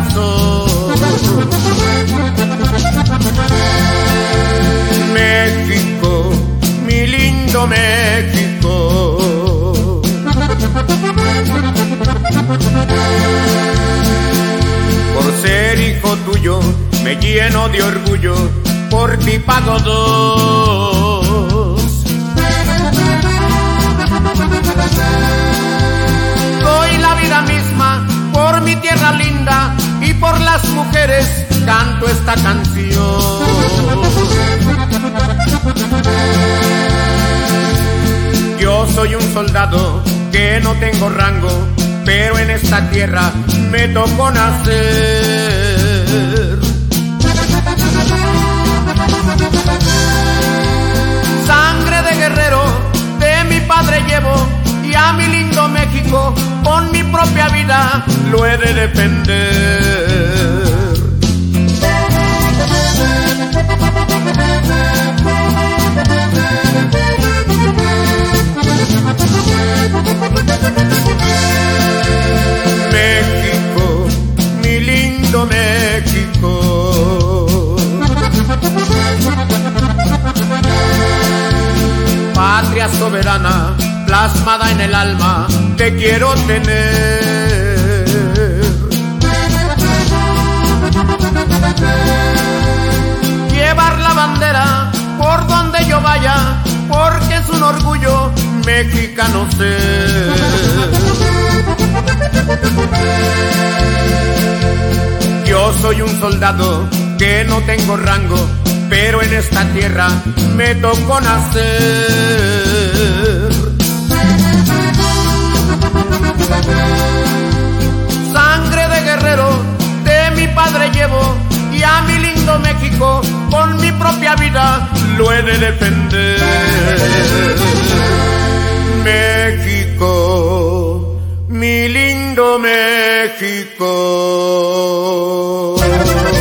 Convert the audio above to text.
corazón. México, mi lindo México. Por ser hijo tuyo me lleno de orgullo, por ti pago dos. Doy la vida misma por mi tierra linda y por las mujeres canto esta canción. Yo soy un soldado que no tengo rango, pero en esta tierra me tocó nacer. Sangre de guerrero de mi padre llevo, y a mi lindo México con mi propia vida lo he de defender. México, mi lindo México. Patria soberana, plasmada en el alma, te quiero tener. Llevar la bandera por donde yo vaya, porque es un orgullo mexicano ser. Yo soy un soldado que no tengo rango, pero en esta tierra me tocó nacer. Sangre de guerrero de mi padre llevo, y a mi lindo México con mi propia vida lo he de defender. México, mi lindo México.